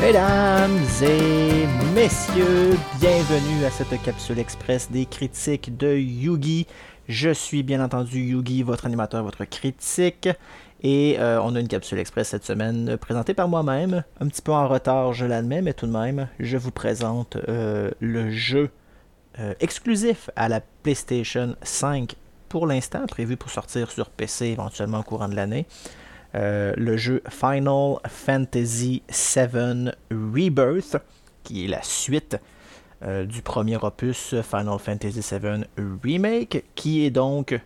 Mesdames et messieurs, bienvenue à cette capsule express des critiques de Yugi. Je suis bien entendu Yugi, votre animateur, votre critique. Et on a une capsule express cette semaine présentée par moi-même. Un petit peu en retard, je l'admets, mais tout de même, je vous présente le jeu exclusif à la PlayStation 5 pour l'instant, prévu pour sortir sur PC éventuellement au courant de l'année. Le jeu Final Fantasy VII Rebirth, qui est la suite du premier opus Final Fantasy VII Remake, qui est donc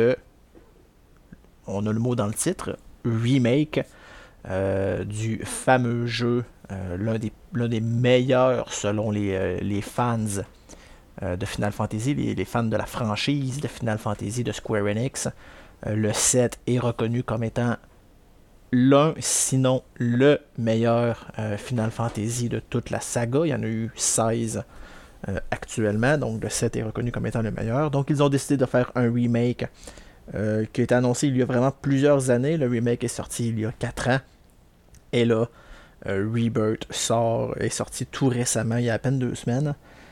on a le mot dans le titre, remake du fameux jeu, l'un des meilleurs selon les fans de Final Fantasy, les fans de la franchise de Final Fantasy de Square Enix. Le 7 est reconnu comme étant l'un, sinon le meilleur Final Fantasy de toute la saga. Il y en a eu 16 actuellement, donc le 7 est reconnu comme étant le meilleur. Donc ils ont décidé de faire un remake qui a été annoncé il y a vraiment plusieurs années. Le remake est sorti il y a 4 ans. Et là, Rebirth est sorti tout récemment, il y a à peine 2 semaines.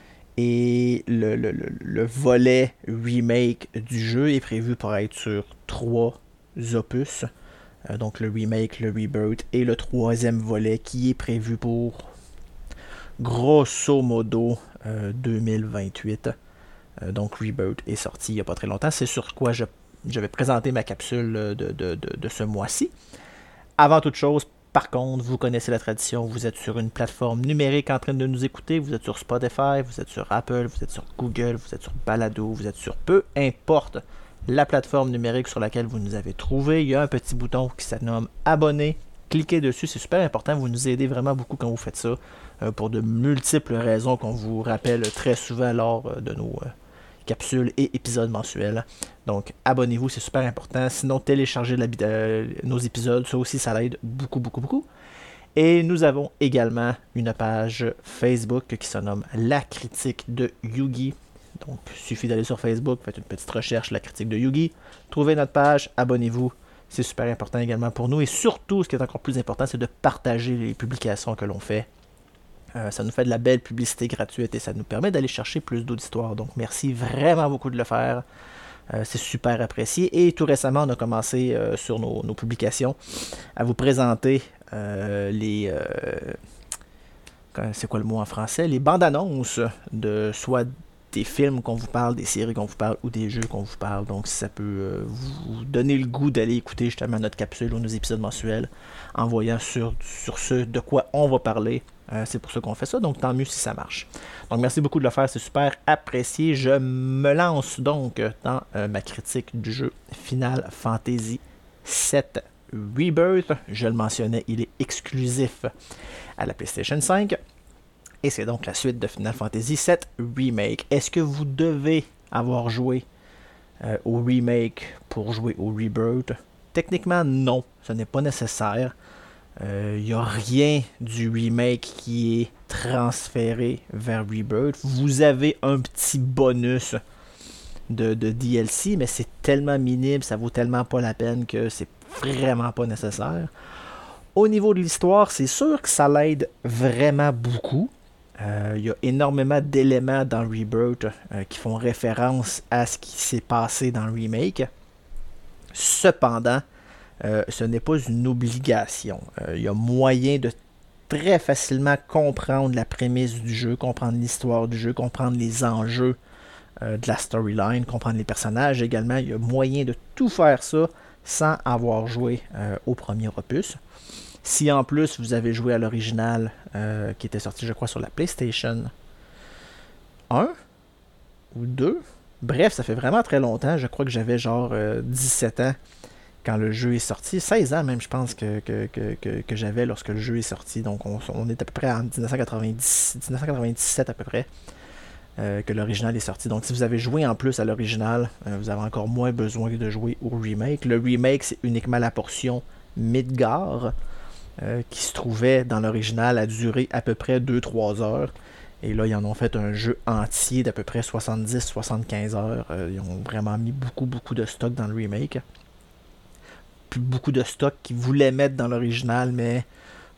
Et le volet remake du jeu est prévu pour être sur 3 opus. Donc le remake, le Rebirth et le 3e volet qui est prévu pour grosso modo 2028. Donc Rebirth est sorti il n'y a pas très longtemps. C'est sur quoi je vais présenter ma capsule de ce mois-ci. Avant toute chose, par contre, vous connaissez la tradition, vous êtes sur une plateforme numérique en train de nous écouter, vous êtes sur Spotify, vous êtes sur Apple, vous êtes sur Google, vous êtes sur Balado, vous êtes sur peu importe la plateforme numérique sur laquelle vous nous avez trouvé. Il y a un petit bouton qui se nomme abonner. Cliquez dessus, c'est super important. Vous nous aidez vraiment beaucoup quand vous faites ça pour de multiples raisons qu'on vous rappelle très souvent lors de nos capsules et épisodes mensuels. Donc abonnez-vous, c'est super important. Sinon, téléchargez nos épisodes. Ça aussi, ça l'aide beaucoup, beaucoup, beaucoup. Et nous avons également une page Facebook qui se nomme La Critique de Yugi. Donc, il suffit d'aller sur Facebook, faites une petite recherche, La Critique de Yugi, trouvez notre page, abonnez-vous, c'est super important également pour nous. Et surtout, ce qui est encore plus important, c'est de partager les publications que l'on fait. Ça nous fait de la belle publicité gratuite et ça nous permet d'aller chercher plus d'auditoires. Donc, merci vraiment beaucoup de le faire. C'est super apprécié. Et tout récemment, on a commencé sur nos publications à vous présenter c'est quoi le mot en français? Les bandes annonces de soit des films qu'on vous parle, des séries qu'on vous parle ou des jeux qu'on vous parle. Donc ça peut vous donner le goût d'aller écouter justement notre capsule ou nos épisodes mensuels en voyant sur ce de quoi on va parler. C'est pour ça qu'on fait ça, donc tant mieux si ça marche. Donc merci beaucoup de le faire, c'est super apprécié. Je me lance donc dans ma critique du jeu Final Fantasy VII Rebirth. Je le mentionnais, il est exclusif à la PlayStation 5. Et c'est donc la suite de Final Fantasy VII Remake. Est-ce que vous devez avoir joué au Remake pour jouer au Rebirth? Techniquement, non. Ce n'est pas nécessaire. Il n'y a rien du Remake qui est transféré vers Rebirth. Vous avez un petit bonus de DLC, mais c'est tellement minime, ça vaut tellement pas la peine que c'est vraiment pas nécessaire. Au niveau de l'histoire, c'est sûr que ça l'aide vraiment beaucoup. Il y a énormément d'éléments dans Rebirth qui font référence à ce qui s'est passé dans le remake. Cependant, ce n'est pas une obligation. Il y a moyen de très facilement comprendre la prémisse du jeu, comprendre l'histoire du jeu, comprendre les enjeux de la storyline, comprendre les personnages également. Il y a moyen de tout faire ça sans avoir joué au premier opus. Si en plus vous avez joué à l'original qui était sorti je crois sur la PlayStation 1 ou 2, bref ça fait vraiment très longtemps, je crois que j'avais genre 17 ans quand le jeu est sorti, 16 ans même je pense que j'avais lorsque le jeu est sorti, donc on est à peu près en 1997 à peu près que l'original est sorti. Donc si vous avez joué en plus à l'original, vous avez encore moins besoin de jouer au remake. Le remake c'est uniquement la portion Midgar qui se trouvait dans l'original à durer à peu près 2-3 heures. Et là, ils en ont fait un jeu entier d'à peu près 70-75 heures. Ils ont vraiment mis beaucoup de stock dans le remake. Puis beaucoup de stock qu'ils voulaient mettre dans l'original, mais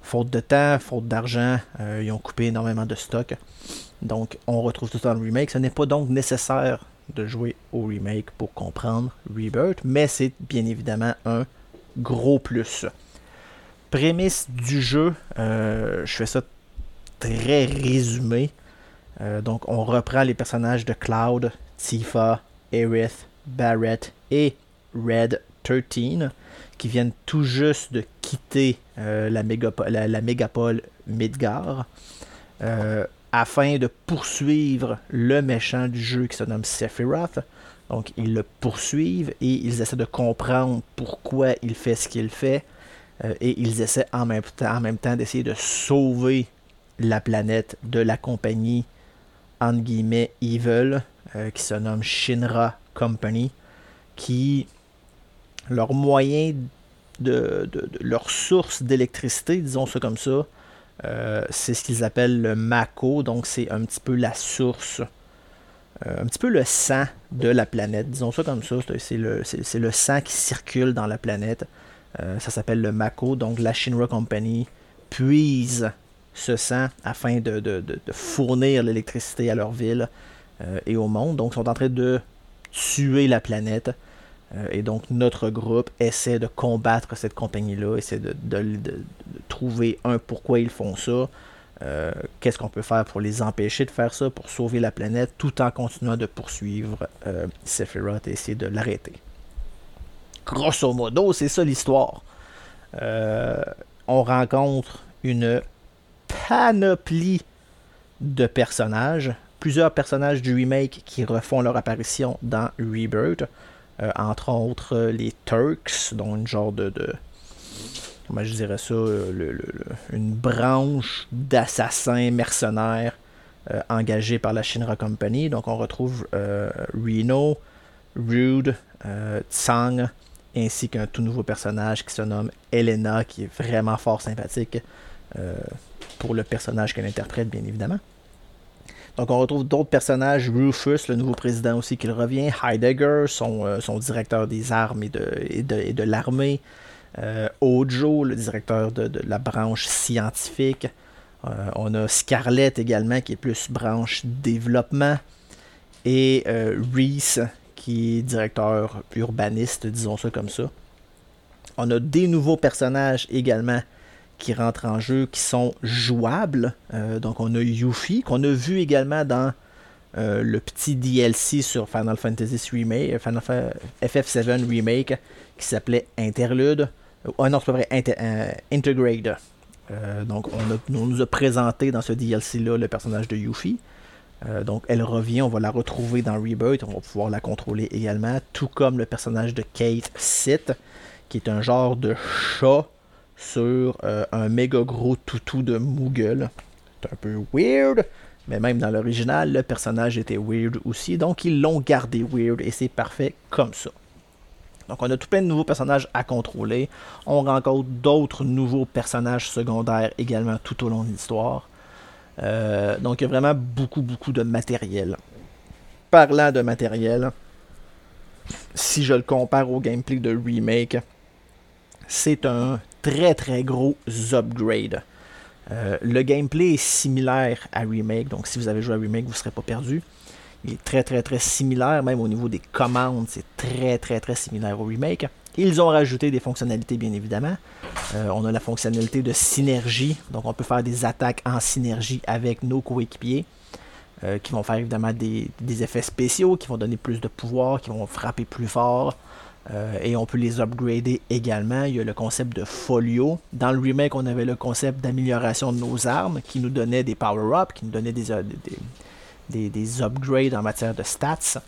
faute de temps, faute d'argent, ils ont coupé énormément de stock. Donc, on retrouve tout ça dans le remake. Ce n'est pas donc nécessaire de jouer au remake pour comprendre Rebirth, mais c'est bien évidemment un gros plus. Prémisse du jeu, je fais ça très résumé. Donc, on reprend les personnages de Cloud, Tifa, Aerith, Barrett et Red 13 qui viennent tout juste de quitter la mégapole Midgar afin de poursuivre le méchant du jeu qui se nomme Sephiroth. Donc, ils le poursuivent et ils essaient de comprendre pourquoi il fait ce qu'il fait. Et ils essaient en même temps d'essayer de sauver la planète de la compagnie entre guillemets evil qui se nomme Shinra Company, qui leur moyen de leur source d'électricité, disons ça comme ça, c'est ce qu'ils appellent le Mako. Donc c'est un petit peu la source, un petit peu le sang de la planète, disons ça comme ça. C'est le sang qui circule dans la planète. Ça s'appelle le Mako. Donc la Shinra Company puise ce sang afin de fournir l'électricité à leur ville et au monde. Donc ils sont en train de tuer la planète. Et donc notre groupe essaie de combattre cette compagnie-là, essaie de trouver pourquoi ils font ça, qu'est-ce qu'on peut faire pour les empêcher de faire ça, pour sauver la planète, tout en continuant de poursuivre Sephiroth et essayer de l'arrêter. Grosso modo, c'est ça l'histoire. On rencontre une panoplie de personnages, plusieurs personnages du remake qui refont leur apparition dans Rebirth. Entre autres les Turks, dont une genre de comment je dirais ça, une branche d'assassins mercenaires engagés par la Shinra Company. Donc on retrouve Reno, Rude, Tsang, ainsi qu'un tout nouveau personnage qui se nomme Elena, qui est vraiment fort sympathique pour le personnage qu'elle interprète, bien évidemment. Donc on retrouve d'autres personnages, Rufus, le nouveau président aussi qui revient, Heidegger, son directeur des armes et de l'armée, Ojo, le directeur de la branche scientifique, on a Scarlett également qui est plus branche développement, et Reese qui est directeur urbaniste, disons ça comme ça. On a des nouveaux personnages également qui rentrent en jeu, qui sont jouables. Donc on a Yuffie, qu'on a vu également dans le petit DLC sur Final Fantasy Remake, FF7 Remake, qui s'appelait Interlude. Non, c'est pas vrai, Intergrade. Donc on nous a présenté dans ce DLC-là le personnage de Yuffie. Donc elle revient, on va la retrouver dans Rebirth, on va pouvoir la contrôler également, tout comme le personnage de Kate Sith, qui est un genre de chat sur un méga gros toutou de Moogle. C'est un peu weird, mais même dans l'original, le personnage était weird aussi, donc ils l'ont gardé weird et c'est parfait comme ça. Donc on a tout plein de nouveaux personnages à contrôler. On rencontre d'autres nouveaux personnages secondaires également tout au long de l'histoire. Donc il y a vraiment beaucoup de matériel. Parlant de matériel, si je le compare au gameplay de Remake, c'est un très gros upgrade. Le gameplay est similaire à Remake, donc si vous avez joué à Remake, vous ne serez pas perdu. Il est très similaire, même au niveau des commandes, c'est très similaire au Remake. Ils ont rajouté des fonctionnalités, bien évidemment. On a la fonctionnalité de synergie, donc on peut faire des attaques en synergie avec nos coéquipiers, qui vont faire évidemment des effets spéciaux, qui vont donner plus de pouvoir, qui vont frapper plus fort. Et on peut les upgrader également. Il y a le concept de folio. Dans le remake, on avait le concept d'amélioration de nos armes qui nous donnait des power-ups, qui nous donnait des upgrades en matière de stats.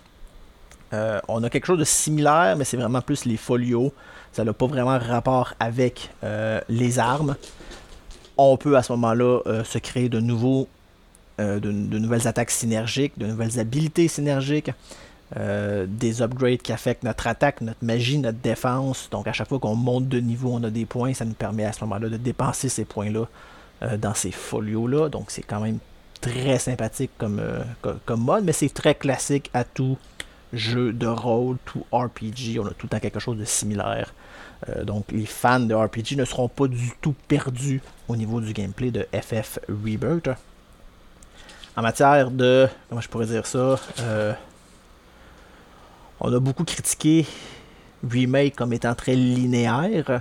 On a quelque chose de similaire, mais c'est vraiment plus les folios. Ça n'a pas vraiment rapport avec les armes. On peut à ce moment-là se créer de nouvelles attaques synergiques, de nouvelles habilités synergiques. Des upgrades qui affectent notre attaque, notre magie, notre défense. Donc à chaque fois qu'on monte de niveau, on a des points. Ça nous permet à ce moment-là de dépenser ces points-là dans ces folios-là. Donc c'est quand même très sympathique comme mode, mais c'est très classique à tout jeu de rôle, tout RPG, on a tout le temps quelque chose de similaire. Donc les fans de RPG ne seront pas du tout perdus au niveau du gameplay de FF Rebirth. En matière de... comment je pourrais dire ça? On a beaucoup critiqué Remake comme étant très linéaire.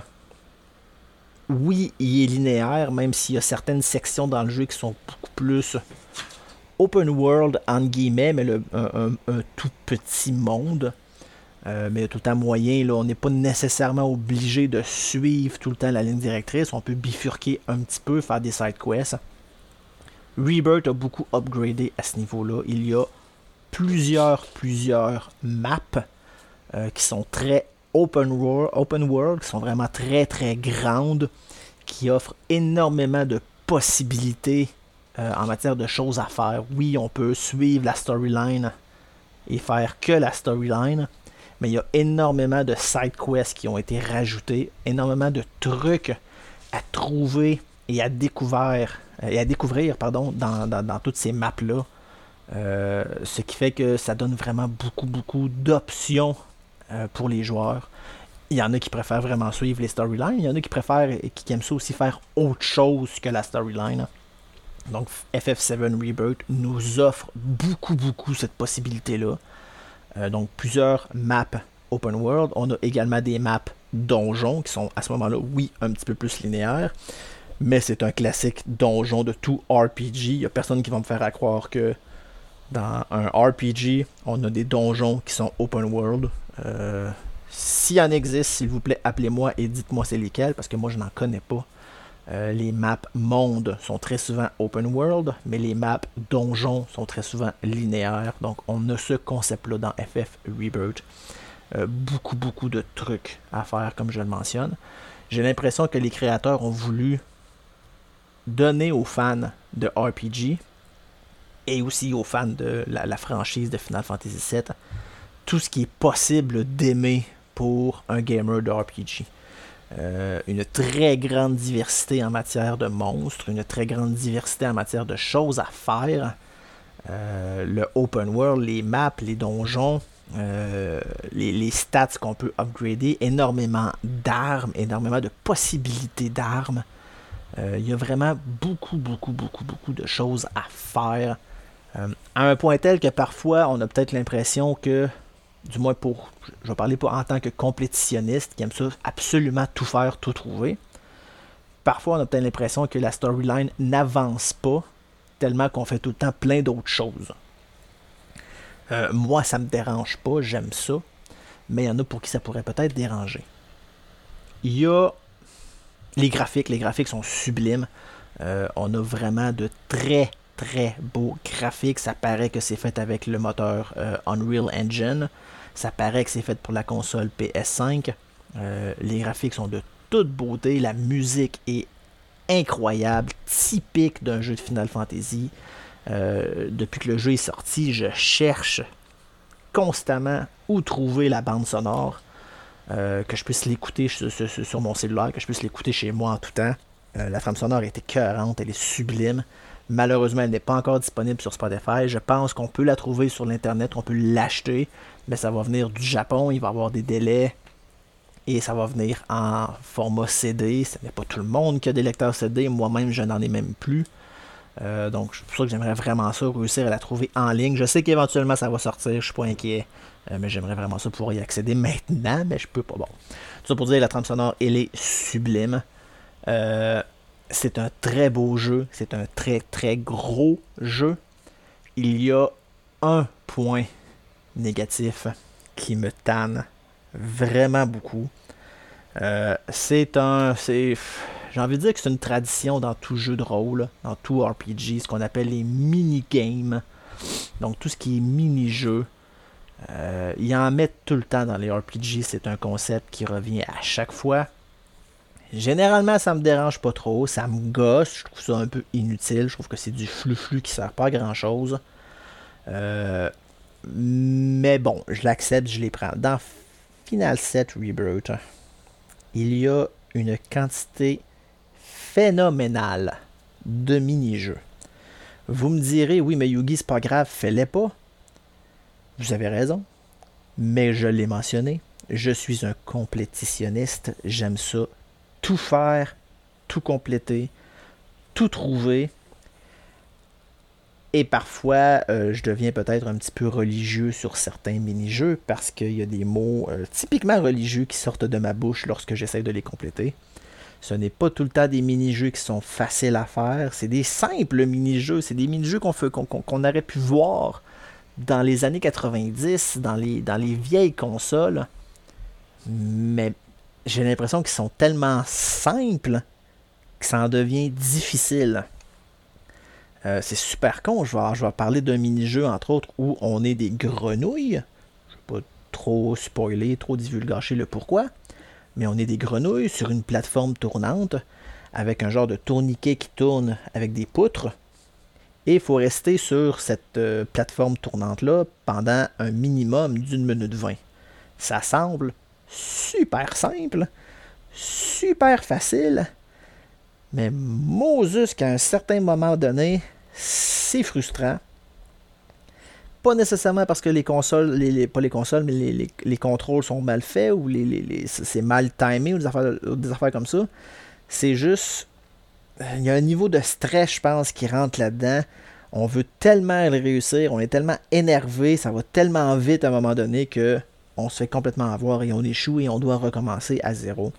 Oui, il est linéaire, même s'il y a certaines sections dans le jeu qui sont beaucoup plus open world, entre guillemets, mais un tout petit monde. Mais tout le temps moyen, là, on n'est pas nécessairement obligé de suivre tout le temps la ligne directrice. On peut bifurquer un petit peu, faire des side quests. Rebirth a beaucoup upgradé à ce niveau-là. Il y a plusieurs maps qui sont très open world, qui sont vraiment très très grandes, qui offrent énormément de possibilités en matière de choses à faire. Oui, on peut suivre la storyline et faire que la storyline, mais il y a énormément de side quests qui ont été rajoutés, énormément de trucs à trouver et à découvrir dans toutes ces maps-là. Ce qui fait que ça donne vraiment beaucoup d'options pour les joueurs. Il y en a qui préfèrent vraiment suivre les storylines, il y en a qui préfèrent et qui aiment ça aussi faire autre chose que la storyline. Donc FF7 Rebirth nous offre beaucoup cette possibilité-là. Donc plusieurs maps open world. On a également des maps donjons qui sont à ce moment-là, oui, un petit peu plus linéaires, mais c'est un classique donjon de tout RPG. Il n'y a personne qui va me faire croire que dans un RPG, on a des donjons qui sont open world. S'il y en existe, s'il vous plaît, appelez-moi et dites-moi c'est lesquels, parce que moi je n'en connais pas. Les maps monde sont très souvent open world, mais les maps donjons sont très souvent linéaires. Donc on a ce concept-là dans FF Rebirth. Beaucoup de trucs à faire, comme je le mentionne. J'ai l'impression que les créateurs ont voulu donner aux fans de RPG et aussi aux fans de la franchise de Final Fantasy VII tout ce qui est possible d'aimer pour un gamer de RPG. Une très grande diversité en matière de monstres, une très grande diversité en matière de choses à faire. Le open world, les maps, les donjons, les stats qu'on peut upgrader, énormément d'armes, énormément de possibilités d'armes. Il y a vraiment beaucoup de choses à faire. À un point tel que parfois on a peut-être l'impression que, du moins je vais parler pas en tant que complétitionniste qui aime ça absolument tout faire, tout trouver. Parfois on a peut-être l'impression que la storyline n'avance pas tellement qu'on fait tout le temps plein d'autres choses. Moi ça me dérange pas, j'aime ça, mais il y en a pour qui ça pourrait peut-être déranger. Il y a les graphiques sont sublimes. On a vraiment de très beaux graphiques. Ça paraît que c'est fait avec le moteur Unreal Engine. Ça paraît que c'est fait pour la console PS5. Les graphiques sont de toute beauté. La musique est incroyable, typique d'un jeu de Final Fantasy. Depuis que le jeu est sorti, je cherche constamment où trouver la bande sonore. Que je puisse l'écouter sur mon cellulaire, que je puisse l'écouter chez moi en tout temps. La trame sonore est écœurante, elle est sublime. Malheureusement, elle n'est pas encore disponible sur Spotify. Je pense qu'on peut la trouver sur l'internet, on peut l'acheter, mais ça va venir du Japon, il va y avoir des délais et ça va venir en format CD. Ce n'est pas tout le monde qui a des lecteurs CD, moi-même je n'en ai même plus. Donc c'est pour ça que j'aimerais vraiment ça, réussir à la trouver en ligne. Je sais qu'éventuellement ça va sortir, je suis pas inquiet, mais j'aimerais vraiment ça pouvoir y accéder maintenant, mais je peux pas. Bon, tout ça pour dire, la trame sonore, elle est sublime. C'est un très beau jeu, c'est un très gros jeu. Il y a un point négatif qui me tanne vraiment beaucoup. J'ai envie de dire que c'est une tradition dans tout jeu de rôle, dans tout RPG, ce qu'on appelle les mini-games. Donc tout ce qui est mini-jeu. Ils en mettent tout le temps dans les RPG, c'est un concept qui revient à chaque fois. Généralement, ça me dérange pas trop, ça me gosse, je trouve ça un peu inutile, je trouve que c'est du flou qui sert pas à grand chose. Mais bon, je l'accepte, je les prends. Dans Final 7 Rebirth, il y a une quantité phénoménale de mini-jeux. Vous me direz, oui, mais Yugi, c'est pas grave, fais-les pas. Vous avez raison. Mais je l'ai mentionné, je suis un complétitionniste. J'aime ça. Tout faire, tout compléter, tout trouver. Et parfois, je deviens peut-être un petit peu religieux sur certains mini-jeux parce qu'il y a des mots typiquement religieux qui sortent de ma bouche lorsque j'essaie de les compléter. Ce n'est pas tout le temps des mini-jeux qui sont faciles à faire. C'est des simples mini-jeux. C'est des mini-jeux qu'on aurait pu voir dans les années 90, dans les vieilles consoles. Mais j'ai l'impression qu'ils sont tellement simples que ça en devient difficile. C'est super con. Je vais parler d'un mini-jeu, entre autres, où on est des grenouilles. Je ne vais pas trop spoiler, trop divulgacher le pourquoi. Mais on est des grenouilles sur une plateforme tournante avec un genre de tourniquet qui tourne avec des poutres. Et il faut rester sur cette plateforme tournante-là pendant un minimum d'1 minute 20. Ça semble super simple, super facile, mais Moses qu'à un certain moment donné, c'est frustrant. Pas nécessairement parce que les consoles, pas les consoles, mais les contrôles sont mal faits ou c'est mal timé ou des affaires comme ça. C'est juste, il y a un niveau de stress, je pense, qui rentre là-dedans. On veut tellement le réussir, on est tellement énervé, ça va tellement vite à un moment donné que on se fait complètement avoir et on échoue et on doit recommencer à zéro.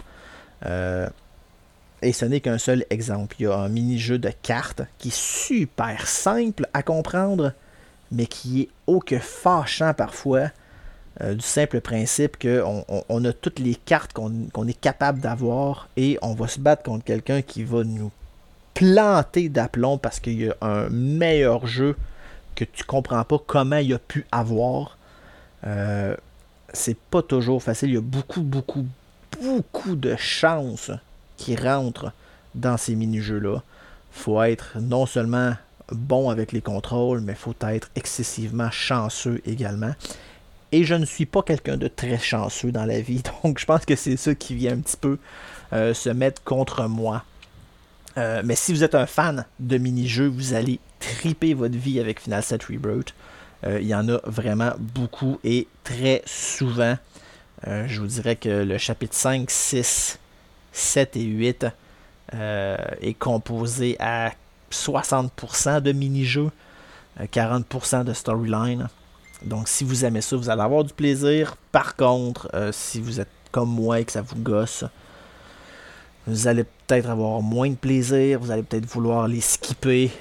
Et ce n'est qu'un seul exemple. Il y a un mini-jeu de cartes qui est super simple à comprendre, mais qui est oh que fâchant parfois, du simple principe qu'on a toutes les cartes qu'on est capable d'avoir et on va se battre contre quelqu'un qui va nous planter d'aplomb parce qu'il y a un meilleur jeu que tu comprends pas comment il a pu avoir. C'est pas toujours facile. Il y a beaucoup de chances qui rentrent dans ces mini-jeux-là. Faut être non seulement bon avec les contrôles, mais faut être excessivement chanceux également. Et je ne suis pas quelqu'un de très chanceux dans la vie, donc je pense que c'est ça qui vient un petit peu se mettre contre moi. Mais si vous êtes un fan de mini-jeux, vous allez triper votre vie avec Final 7 Rebirth. Il y en a vraiment beaucoup et très souvent. Je vous dirais que le chapitre 5, 6, 7 et 8 est composé à 60% de mini-jeux, 40% de storyline. Donc si vous aimez ça, vous allez avoir du plaisir. Par contre, si vous êtes comme moi et que ça vous gosse, vous allez peut-être avoir moins de plaisir, vous allez peut-être vouloir les skipper,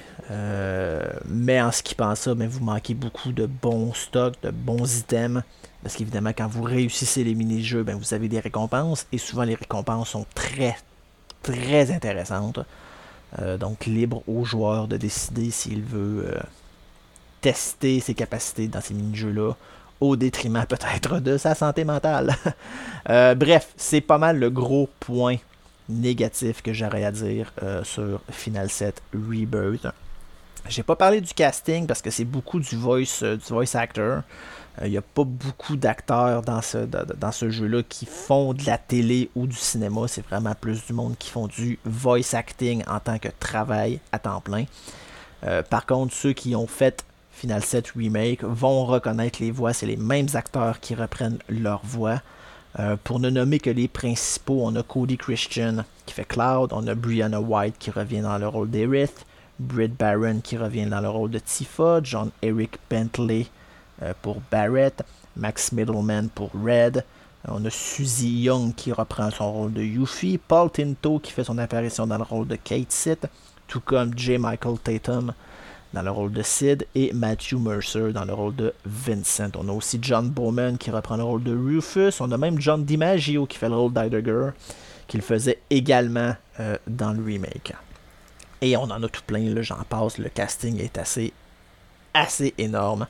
mais en skippant ça, vous manquez beaucoup de bons stocks, de bons items, parce qu'évidemment, quand vous réussissez les mini-jeux, vous avez des récompenses, et souvent les récompenses sont très, très intéressantes. Donc libre au joueur de décider s'il veut tester ses capacités dans ces mini-jeux-là, au détriment peut-être de sa santé mentale. Bref, c'est pas mal le gros point négatif que j'aurais à dire sur Final 7 Rebirth. J'ai pas parlé du casting parce que c'est beaucoup du voice actor. Il n'y a pas beaucoup d'acteurs dans ce jeu-là qui font de la télé ou du cinéma. C'est vraiment plus du monde qui font du voice acting en tant que travail à temps plein. Par contre, ceux qui ont fait Final 7 Remake vont reconnaître les voix. C'est les mêmes acteurs qui reprennent leur voix. Pour ne nommer que les principaux, on a Cody Christian qui fait Cloud, on a Brianna White qui revient dans le rôle d'Aerith, Britt Baron qui revient dans le rôle de Tifa, John Eric Bentley pour Barrett, Max Middleman pour Red, on a Suzy Young qui reprend son rôle de Yuffie, Paul Tinto qui fait son apparition dans le rôle de Kate Sith, tout comme J. Michael Tatum dans le rôle de Sid et Matthew Mercer dans le rôle de Vincent. On a aussi John Bowman qui reprend le rôle de Rufus. On a même John DiMaggio qui fait le rôle d'Heidegger, qui le faisait également dans le remake. Et on en a tout plein, là, j'en passe. Le casting est assez énorme.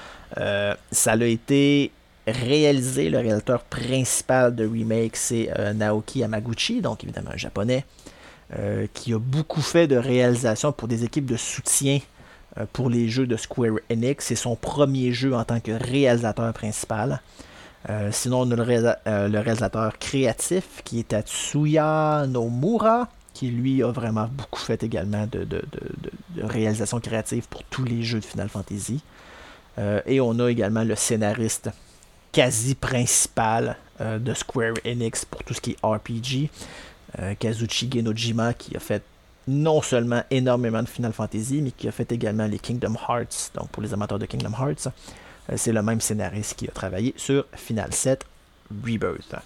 Ça a été réalisé, le réalisateur principal de remake, c'est Naoki Yamaguchi, donc évidemment un japonais, qui a beaucoup fait de réalisation pour des équipes de soutien pour les jeux de Square Enix. C'est son premier jeu en tant que réalisateur principal. Sinon, on a le réalisateur créatif qui est Tatsuya Nomura, qui lui a vraiment beaucoup fait également de réalisation créative pour tous les jeux de Final Fantasy. Et on a également le scénariste quasi principal de Square Enix pour tout ce qui est RPG. Kazuchige Nojima qui a fait non seulement énormément de Final Fantasy, mais qui a fait également les Kingdom Hearts. Donc pour les amateurs de Kingdom Hearts, c'est le même scénariste qui a travaillé sur Final 7 Rebirth.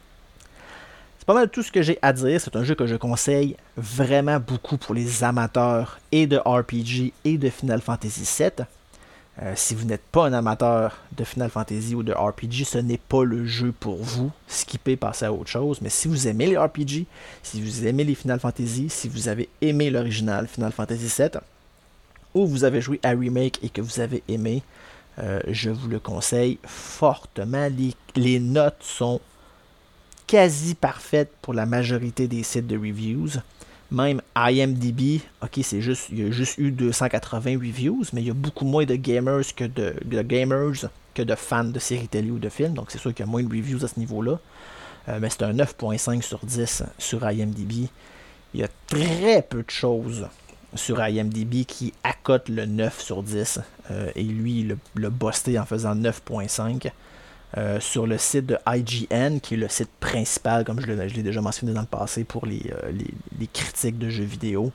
C'est pas mal tout ce que j'ai à dire. C'est un jeu que je conseille vraiment beaucoup pour les amateurs et de RPG et de Final Fantasy VII. Si vous n'êtes pas un amateur de Final Fantasy ou de RPG, ce n'est pas le jeu pour vous. Skippez, passez à autre chose. Mais si vous aimez les RPG, si vous aimez les Final Fantasy, si vous avez aimé l'original Final Fantasy VII, ou vous avez joué à Remake et que vous avez aimé, je vous le conseille fortement. Les notes sont quasi parfaites pour la majorité des sites de reviews. Même IMDb, ok, il y a juste eu 280 reviews, mais il y a beaucoup moins de gamers que de fans de séries télé ou de films, donc c'est sûr qu'il y a moins de reviews à ce niveau-là. Mais c'est un 9.5 sur 10 sur IMDb. Il y a très peu de choses sur IMDb qui accotent le 9 sur 10. Et lui, il l'a busté en faisant 9.5. Sur le site de IGN, qui est le site principal, comme je l'ai déjà mentionné dans le passé, pour les critiques de jeux vidéo.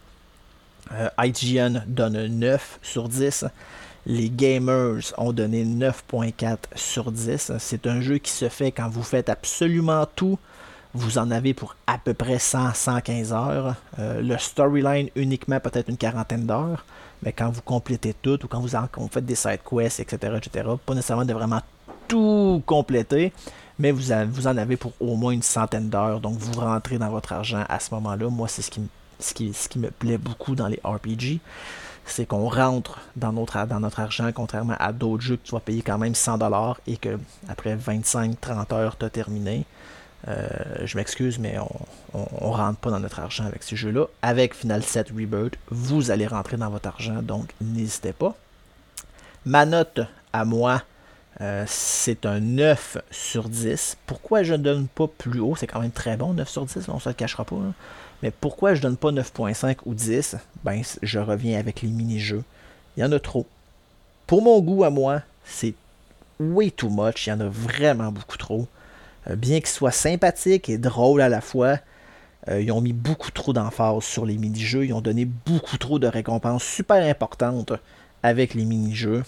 IGN donne 9 sur 10. Les gamers ont donné 9.4 sur 10. C'est un jeu qui se fait quand vous faites absolument tout. Vous en avez pour à peu près 100-115 heures. Le storyline uniquement peut-être une quarantaine d'heures. Mais quand vous complétez tout, ou quand vous faites des side quests, etc., pas nécessairement de vraiment tout compléter, mais vous en avez pour au moins une centaine d'heures, donc vous rentrez dans votre argent à ce moment-là. Moi, c'est ce qui me plaît beaucoup dans les RPG, c'est qu'on rentre dans notre argent, contrairement à d'autres jeux que tu vas payer quand même 100$ et que après 25-30 heures, tu as terminé. Je m'excuse, mais on rentre pas dans notre argent avec ces jeux-là. Avec Final 7 Rebirth, vous allez rentrer dans votre argent, donc n'hésitez pas. Ma note à moi, c'est un 9 sur 10. Pourquoi je ne donne pas plus haut? C'est quand même très bon, 9 sur 10, on ne se le cachera pas. Hein. Mais pourquoi je ne donne pas 9.5 ou 10? Ben, je reviens avec les mini-jeux. Il y en a trop. Pour mon goût à moi, c'est way too much. Il y en a vraiment beaucoup trop. Bien qu'ils soient sympathiques et drôles à la fois, ils ont mis beaucoup trop d'emphase sur les mini-jeux. Ils ont donné beaucoup trop de récompenses super importantes avec les mini-jeux.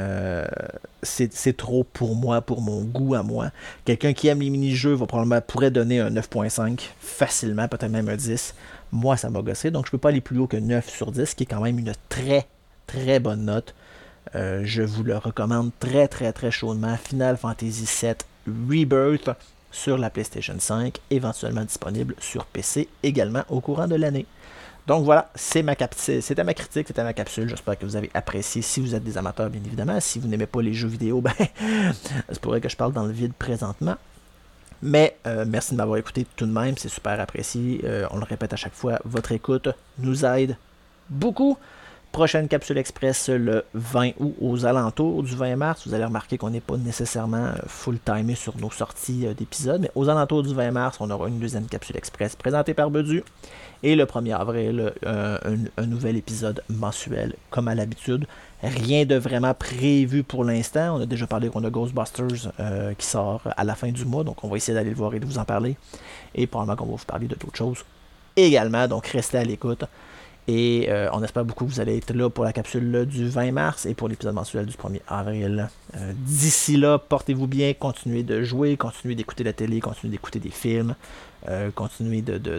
C'est trop pour moi, pour mon goût à moi. Quelqu'un qui aime les mini-jeux pourrait donner un 9.5 facilement, peut-être même un 10. Moi, ça m'a gossé, donc je ne peux pas aller plus haut que 9 sur 10, qui est quand même une très, très bonne note. Je vous le recommande très, très, très chaudement. Final Fantasy VII Rebirth sur la PlayStation 5, éventuellement disponible sur PC également au courant de l'année. Donc voilà, c'était ma critique, c'était ma capsule. J'espère que vous avez apprécié. Si vous êtes des amateurs, bien évidemment. Si vous n'aimez pas les jeux vidéo, ben, c'est pourrait que je parle dans le vide présentement. Mais merci de m'avoir écouté tout de même, c'est super apprécié. On le répète à chaque fois, votre écoute nous aide beaucoup. Prochaine capsule express le 20 août aux alentours du 20 mars. Vous allez remarquer qu'on n'est pas nécessairement full-timé sur nos sorties d'épisodes, mais aux alentours du 20 mars, on aura une deuxième capsule express présentée par Bedu. Et le 1er avril, un nouvel épisode mensuel, comme à l'habitude. Rien de vraiment prévu pour l'instant. On a déjà parlé qu'on a Ghostbusters qui sort à la fin du mois, donc on va essayer d'aller le voir et de vous en parler. Et probablement qu'on va vous parler de d'autres choses également, donc restez à l'écoute. Et on espère beaucoup que vous allez être là pour la capsule du 20 mars et pour l'épisode mensuel du 1er avril. D'ici là, portez-vous bien, continuez de jouer, continuez d'écouter la télé, continuez d'écouter des films, continuez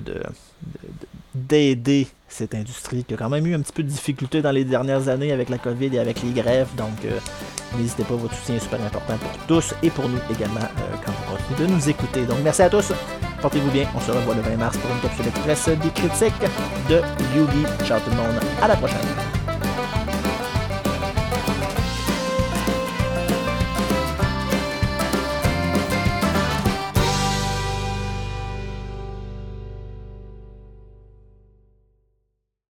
d'aider cette industrie qui a quand même eu un petit peu de difficulté dans les dernières années avec la COVID et avec les grèves. Donc, n'hésitez pas, votre soutien est super important pour tous et pour nous également quand vous continuez de nous écouter. Donc, merci à tous. Portez-vous bien, on se revoit le 20 mars pour une capsule express des critiques de Yugi. Ciao tout le monde, à la prochaine.